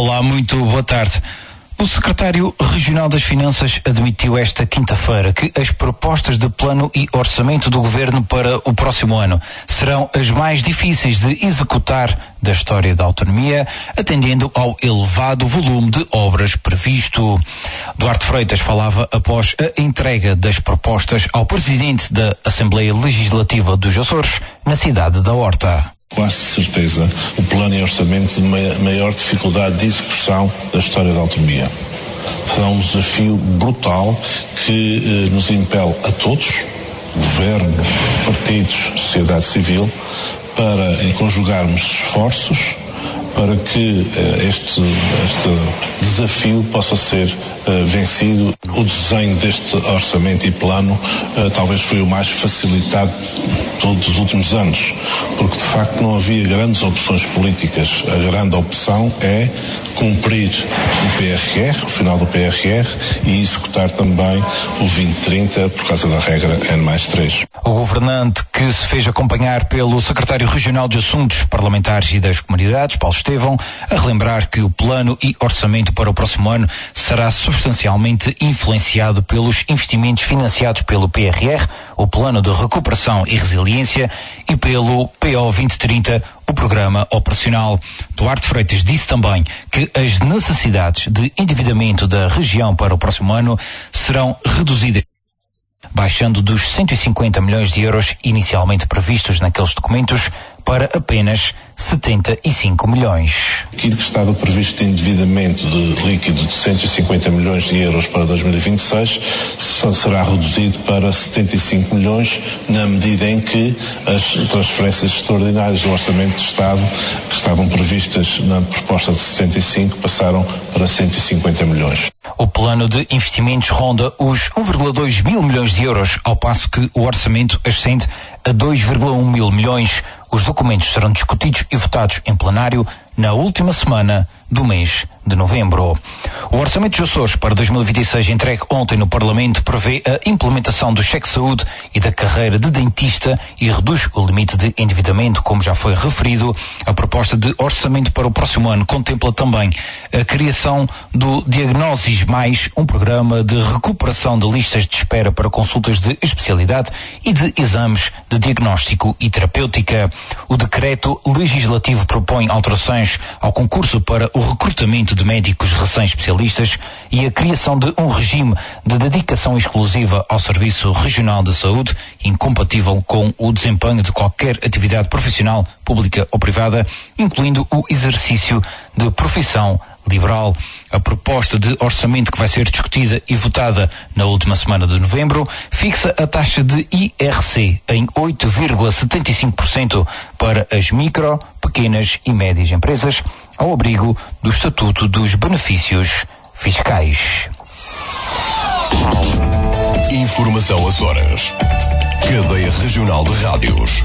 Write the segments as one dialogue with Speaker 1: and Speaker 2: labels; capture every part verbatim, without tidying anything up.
Speaker 1: Olá, muito boa tarde. O secretário regional das Finanças admitiu esta quinta-feira que as propostas de plano e orçamento do governo para o próximo ano serão as mais difíceis de executar da história da autonomia, atendendo ao elevado volume de obras previsto. Duarte Freitas falava após a entrega das propostas ao presidente da Assembleia Legislativa dos Açores, na cidade da Horta.
Speaker 2: Quase certeza, o plano e orçamento de maior dificuldade de execução da história da autonomia. Será um desafio brutal que eh, nos impele a todos, governo, partidos, sociedade civil, para eh, conjugarmos esforços para que eh, este, este desafio possa ser Uh, vencido. O desenho deste orçamento e plano uh, talvez foi o mais facilitado de todos os últimos anos, porque de facto não havia grandes opções políticas. A grande opção é cumprir o P R R, o final do P R R, e executar também o vinte trinta por causa da regra N mais três.
Speaker 1: O governante, que se fez acompanhar pelo secretário regional de Assuntos Parlamentares e das Comunidades, Paulo Estevão, a relembrar que o plano e orçamento para o próximo ano será substancialmente influenciado pelos investimentos financiados pelo P R R, o Plano de Recuperação e Resiliência, e pelo P O vinte trinta, o Programa Operacional. Duarte Freitas disse também que as necessidades de endividamento da região para o próximo ano serão reduzidas, baixando dos cento e cinquenta milhões de euros inicialmente previstos naqueles documentos para apenas setenta e cinco milhões.
Speaker 2: Aquilo que estava previsto de endividamento de líquido de cento e cinquenta milhões de euros para dois mil e vinte e seis será reduzido para setenta e cinco milhões, na medida em que as transferências extraordinárias do Orçamento de Estado, que estavam previstas na proposta de setenta e cinco, passaram para cento e cinquenta milhões.
Speaker 1: O plano de investimentos ronda os um vírgula dois mil milhões de euros, ao passo que o orçamento ascende a dois vírgula um mil milhões. Os documentos serão discutidos e votados em plenário na última semana do mês de novembro. O Orçamento dos Açores para dois mil e vinte e seis, entregue ontem no Parlamento, prevê a implementação do cheque saúde e da carreira de dentista e reduz o limite de endividamento, como já foi referido. A proposta de orçamento para o próximo ano contempla também a criação do Diagnósis Mais, um programa de recuperação de listas de espera para consultas de especialidade e de exames de diagnóstico e terapêutica. O decreto legislativo propõe alterações ao concurso para o recrutamento de médicos recém-especialistas e a criação de um regime de dedicação exclusiva ao Serviço Regional de Saúde, incompatível com o desempenho de qualquer atividade profissional, pública ou privada, incluindo o exercício de profissão liberal. A proposta de orçamento, que vai ser discutida e votada na última semana de novembro, fixa a taxa de I R C em oito vírgula setenta e cinco por cento para as micro, pequenas e médias empresas, ao abrigo do Estatuto dos Benefícios Fiscais.
Speaker 3: Informação Açores. Cadeia Regional de Rádios.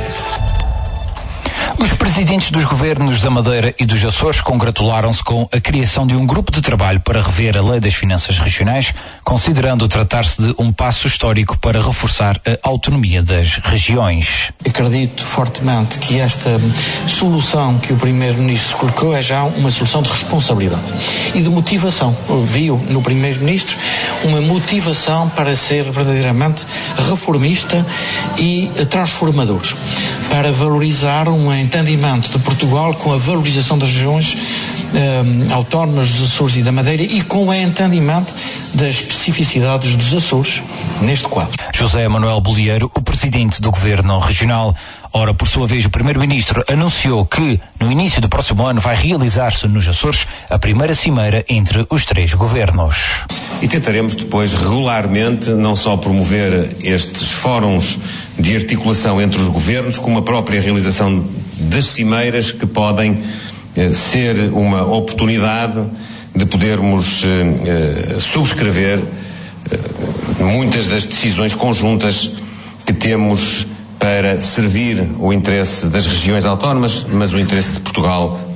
Speaker 1: Os presidentes dos governos da Madeira e dos Açores congratularam-se com a criação de um grupo de trabalho para rever a Lei das Finanças Regionais, considerando tratar-se de um passo histórico para reforçar a autonomia das regiões.
Speaker 4: Acredito fortemente que esta solução que o Primeiro-Ministro colocou é já uma solução de responsabilidade e de motivação. Viu no Primeiro-Ministro uma motivação para ser verdadeiramente reformista e transformador, para valorizar um entendimento de Portugal com a valorização das regiões um, autónomas dos Açores e da Madeira e com o entendimento das especificidades dos Açores neste quadro.
Speaker 1: José Manuel Bolieiro, o presidente do Governo Regional. Ora, por sua vez, o Primeiro-Ministro anunciou que, no início do próximo ano, vai realizar-se nos Açores a primeira cimeira entre os três governos.
Speaker 5: E tentaremos depois regularmente não só promover estes fóruns de articulação entre os governos, como a própria realização das cimeiras, que podem eh, ser uma oportunidade de podermos eh, eh, subscrever eh, muitas das decisões conjuntas que temos para servir o interesse das regiões autónomas, mas o interesse de Portugal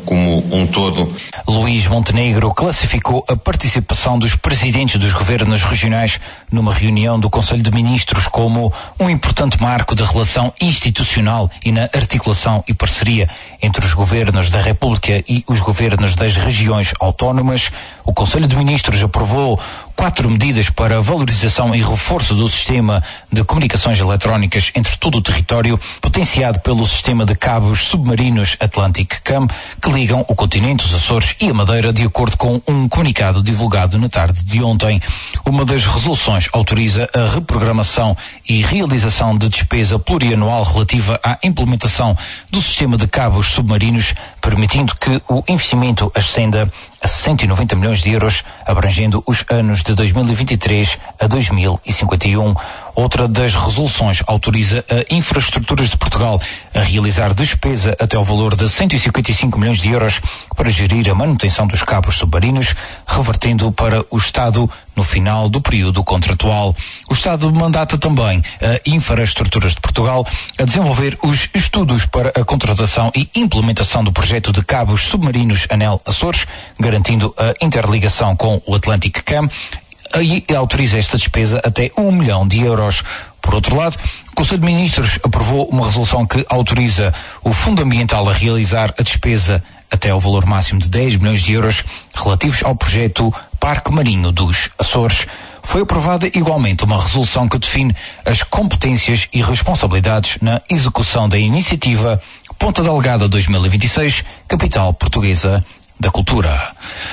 Speaker 5: como um todo.
Speaker 1: Luís Montenegro classificou a participação dos presidentes dos governos regionais numa reunião do Conselho de Ministros como um importante marco da relação institucional e na articulação e parceria entre os governos da República e os governos das regiões autónomas. O Conselho de Ministros aprovou quatro medidas para a valorização e reforço do sistema de comunicações eletrónicas entre todo o território, potenciado pelo sistema de cabos submarinos Atlantic Cam, que ligam o continente, os Açores e a Madeira, de acordo com um comunicado divulgado na tarde de ontem. Uma das resoluções autoriza a reprogramação e realização de despesa plurianual relativa à implementação do sistema de cabos submarinos, permitindo que o investimento ascenda a cento e noventa milhões de euros, abrangendo os anos de dois mil e vinte e três a dois mil e cinquenta e um. Outra das resoluções autoriza a Infraestruturas de Portugal a realizar despesa até ao valor de cento e cinquenta e cinco milhões de euros para gerir a manutenção dos cabos submarinos, revertendo para o Estado no final do período contratual. O Estado mandata também a Infraestruturas de Portugal a desenvolver os estudos para a contratação e implementação do projeto de cabos submarinos Anel Açores, garantindo a interligação com o Atlantic Cam, e autoriza esta despesa até um milhão de euros. Por outro lado, o Conselho de Ministros aprovou uma resolução que autoriza o Fundo Ambiental a realizar a despesa até ao valor máximo de dez milhões de euros relativos ao projeto Parque Marinho dos Açores. Foi aprovada igualmente uma resolução que define as competências e responsabilidades na execução da iniciativa Ponta Delgada dois mil e vinte e seis, Capital Portuguesa da Cultura.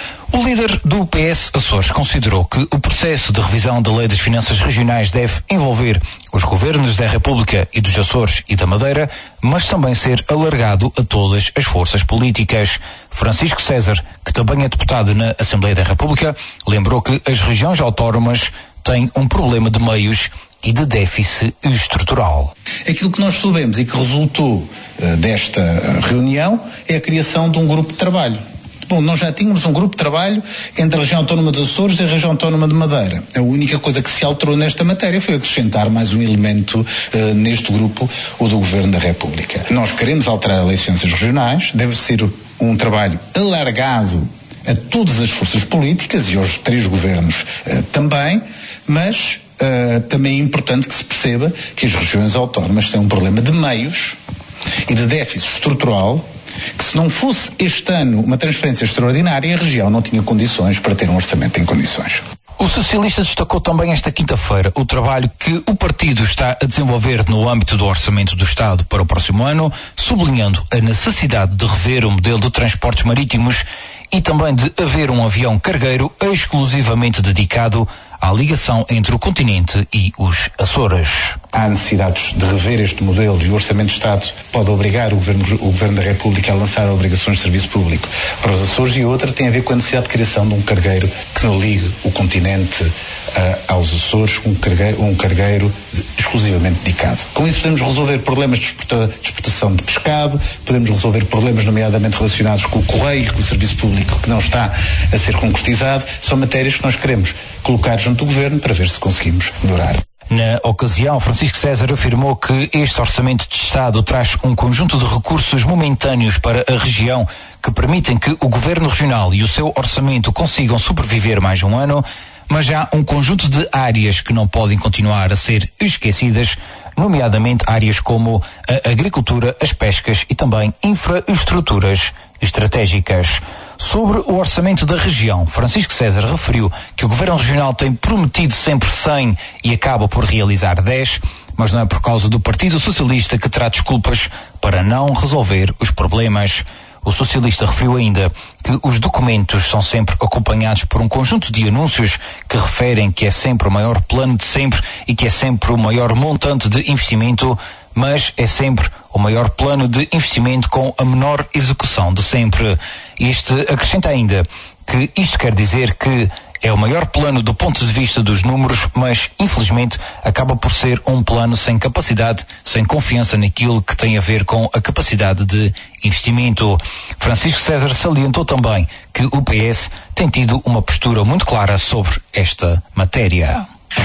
Speaker 1: O líder do P S Açores considerou que o processo de revisão da Lei das Finanças Regionais deve envolver os governos da República e dos Açores e da Madeira, mas também ser alargado a todas as forças políticas. Francisco César, que também é deputado na Assembleia da República, lembrou que as regiões autónomas têm um problema de meios e de déficit estrutural.
Speaker 6: Aquilo que nós soubemos e que resultou uh, desta uh, reunião é a criação de um grupo de trabalho. Bom, nós já tínhamos um grupo de trabalho entre a região autónoma dos Açores e a região autónoma de Madeira. A única coisa que se alterou nesta matéria foi acrescentar mais um elemento uh, neste grupo, o do Governo da República. Nós queremos alterar a Lei de Finanças Regionais, deve ser um trabalho alargado a todas as forças políticas e aos três governos uh, também, mas uh, também é importante que se perceba que as regiões autónomas têm um problema de meios e de déficit estrutural, que se não fosse este ano uma transferência extraordinária, a região não tinha condições para ter um orçamento em condições.
Speaker 1: O socialista destacou também esta quinta-feira o trabalho que o partido está a desenvolver no âmbito do orçamento do Estado para o próximo ano, sublinhando a necessidade de rever o modelo de transportes marítimos e também de haver um avião cargueiro exclusivamente dedicado à ligação entre o continente e os Açores.
Speaker 6: Há necessidades de rever este modelo e o Orçamento de Estado pode obrigar o Governo, o Governo da República a lançar obrigações de serviço público para os Açores, e outra tem a ver com a necessidade de criação de um cargueiro que não ligue o continente uh, aos Açores, um cargueiro, um cargueiro exclusivamente dedicado. Com isso podemos resolver problemas de exportação de pescado, podemos resolver problemas nomeadamente relacionados com o correio, com o serviço público que não está a ser concretizado. São matérias que nós queremos colocar junto do Governo para ver se conseguimos melhorar.
Speaker 1: Na ocasião, Francisco César afirmou que este Orçamento de Estado traz um conjunto de recursos momentâneos para a região que permitem que o Governo Regional e o seu orçamento consigam sobreviver mais um ano, mas há um conjunto de áreas que não podem continuar a ser esquecidas, nomeadamente áreas como a agricultura, as pescas e também infraestruturas estratégicas. Sobre o orçamento da região, Francisco César referiu que o Governo Regional tem prometido sempre cem e acaba por realizar dez, mas não é por causa do Partido Socialista que terá desculpas para não resolver os problemas. O socialista referiu ainda que os documentos são sempre acompanhados por um conjunto de anúncios que referem que é sempre o maior plano de sempre e que é sempre o maior montante de investimento, mas é sempre o maior plano de investimento com a menor execução de sempre. Este acrescenta ainda que isto quer dizer que é o maior plano do ponto de vista dos números, mas infelizmente acaba por ser um plano sem capacidade, sem confiança naquilo que tem a ver com a capacidade de investimento. Francisco César salientou também que o P S tem tido uma postura muito clara sobre esta matéria.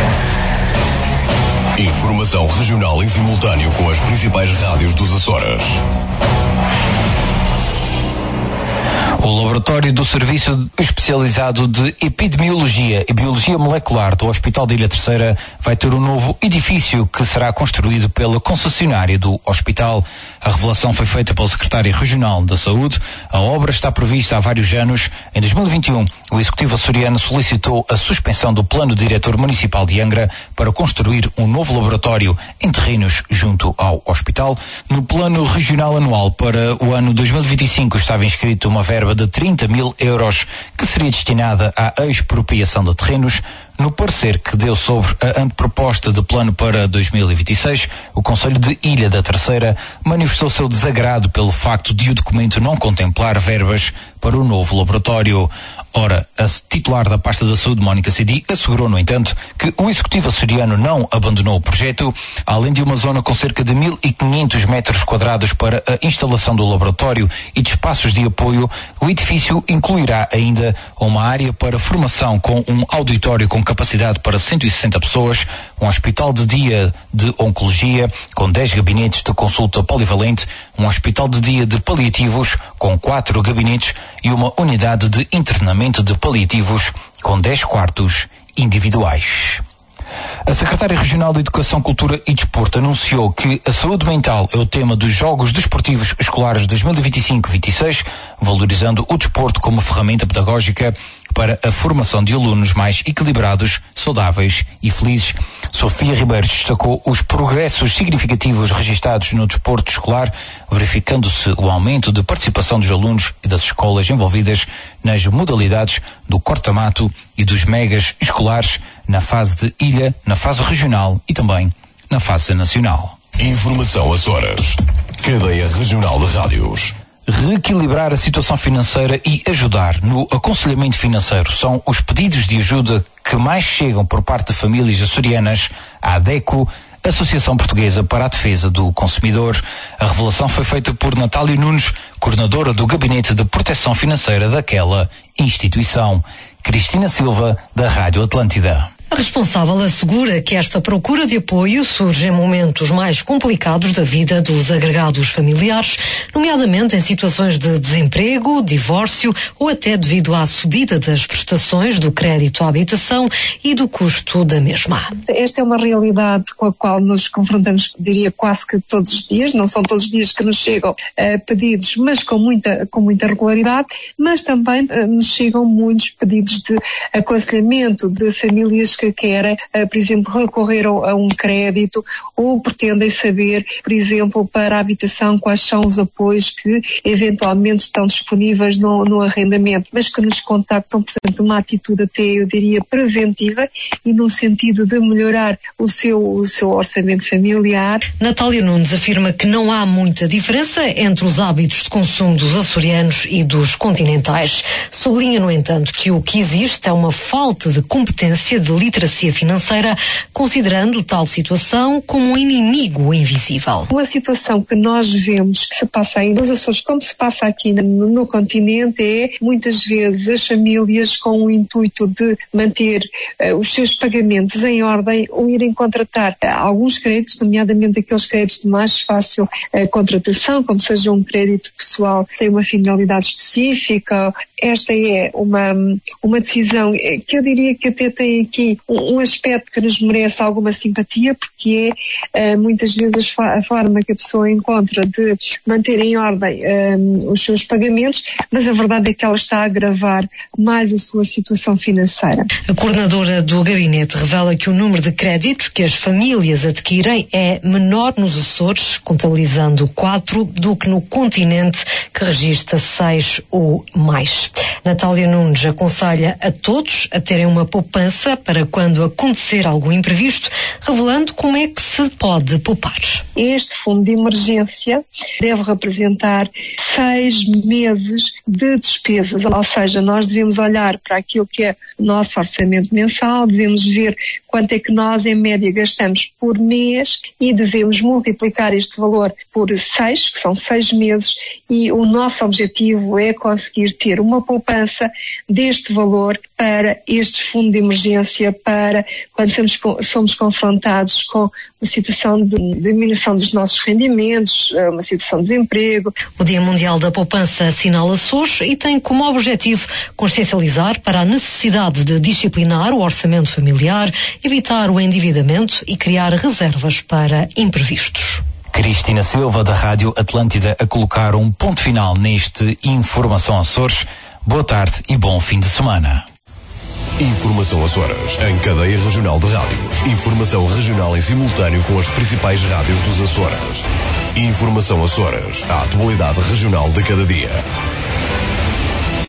Speaker 3: Informação regional em simultâneo com as principais rádios dos Açores.
Speaker 1: O laboratório do Serviço Especializado de Epidemiologia e Biologia Molecular do Hospital de Ilha Terceira vai ter um novo edifício que será construído pela concessionária do hospital. A revelação foi feita pelo secretário regional da Saúde. A obra está prevista há vários anos. Em dois mil e vinte e um, o Executivo açoriano solicitou a suspensão do plano diretor municipal de Angra para construir um novo laboratório em terrenos junto ao hospital. No plano regional anual para o ano dois mil e vinte e cinco estava inscrito uma verba de trinta mil euros que seria destinada à expropriação de terrenos. No parecer que deu sobre a anteproposta de plano para dois mil e vinte e seis, o Conselho de Ilha da Terceira manifestou seu desagrado pelo facto de o documento não contemplar verbas para o novo laboratório. Ora, a titular da pasta da saúde, Mónica Cidi, assegurou, no entanto, que o Executivo açoriano não abandonou o projeto. Além de uma zona com cerca de mil e quinhentos metros quadrados para a instalação do laboratório e de espaços de apoio, o edifício incluirá ainda uma área para formação com um auditório com capacidade para cento e sessenta pessoas, um hospital de dia de oncologia com dez gabinetes de consulta polivalente, um hospital de dia de paliativos com quatro gabinetes e uma unidade de internamento de paliativos com dez quartos individuais. A Secretária Regional de Educação, Cultura e Desporto anunciou que a saúde mental é o tema dos Jogos Desportivos Escolares dois mil e vinte e cinco vinte e seis, valorizando o desporto como ferramenta pedagógica para a formação de alunos mais equilibrados, saudáveis e felizes. Sofia Ribeiro destacou os progressos significativos registados no desporto escolar, verificando-se o aumento de participação dos alunos e das escolas envolvidas nas modalidades do corta-mato e dos megas escolares na fase de ilha, na fase regional e também na fase nacional.
Speaker 3: Informação às horas. Cadeia Regional de Rádios.
Speaker 1: Reequilibrar a situação financeira e ajudar no aconselhamento financeiro são os pedidos de ajuda que mais chegam por parte de famílias açorianas à ADECO, Associação Portuguesa para a Defesa do Consumidor. A revelação foi feita por Natália Nunes, coordenadora do Gabinete de Proteção Financeira daquela instituição. Cristina Silva, da Rádio Atlântida.
Speaker 7: A responsável assegura que esta procura de apoio surge em momentos mais complicados da vida dos agregados familiares, nomeadamente em situações de desemprego, divórcio ou até devido à subida das prestações do crédito à habitação e do custo da mesma.
Speaker 8: Esta é uma realidade com a qual nos confrontamos, diria, quase que todos os dias. Não são todos os dias que nos chegam uh, pedidos, mas com muita, com muita regularidade, mas também uh, nos chegam muitos pedidos de aconselhamento de famílias que querem, por exemplo, recorrer a um crédito ou pretendem saber, por exemplo, para a habitação, quais são os apoios que eventualmente estão disponíveis no, no arrendamento, mas que nos contactam, portanto, uma atitude até, eu diria, preventiva e no sentido de melhorar o seu, o seu orçamento familiar.
Speaker 7: Natália Nunes afirma que não há muita diferença entre os hábitos de consumo dos açorianos e dos continentais. Sublinha, no entanto, que o que existe é uma falta de competência de literacia financeira, considerando tal situação como um inimigo invisível.
Speaker 8: Uma situação que nós vemos que se passa aí nos Açores, como se passa aqui no, no continente, é muitas vezes as famílias com o intuito de manter uh, os seus pagamentos em ordem ou irem contratar uh, alguns créditos, nomeadamente aqueles créditos de mais fácil uh, contratação, como seja um crédito pessoal que tem uma finalidade específica. Esta é uma, uma decisão que eu diria que até tem aqui um aspecto que nos merece alguma simpatia, porque é uh, muitas vezes a forma que a pessoa encontra de manter em ordem um, os seus pagamentos, mas a verdade é que ela está a agravar mais a sua situação financeira.
Speaker 7: A coordenadora do gabinete revela que o número de créditos que as famílias adquirem é menor nos Açores, contabilizando quatro, do que no continente, que registra seis ou mais. Natália Nunes aconselha a todos a terem uma poupança para quando acontecer algum imprevisto, revelando como é que se pode poupar.
Speaker 8: Este fundo de emergência deve representar seis meses de despesas, ou seja, nós devemos olhar para aquilo que é o nosso orçamento mensal, devemos ver quanto é que nós em média gastamos por mês e devemos multiplicar este valor por seis, que são seis meses, e o nosso objetivo é conseguir ter uma uma poupança deste valor para este fundo de emergência, para quando somos, somos confrontados com uma situação de diminuição dos nossos rendimentos, uma situação de desemprego.
Speaker 7: O Dia Mundial da Poupança assinala-se hoje e tem como objetivo consciencializar para a necessidade de disciplinar o orçamento familiar, evitar o endividamento e criar reservas para imprevistos.
Speaker 1: Cristina Silva, da Rádio Atlântida, a colocar um ponto final neste Informação Açores. Boa tarde e bom fim de semana.
Speaker 3: Informação Açores, em cadeia regional de rádios. Informação regional em simultâneo com as principais rádios dos Açores. Informação Açores, a atualidade regional de cada dia.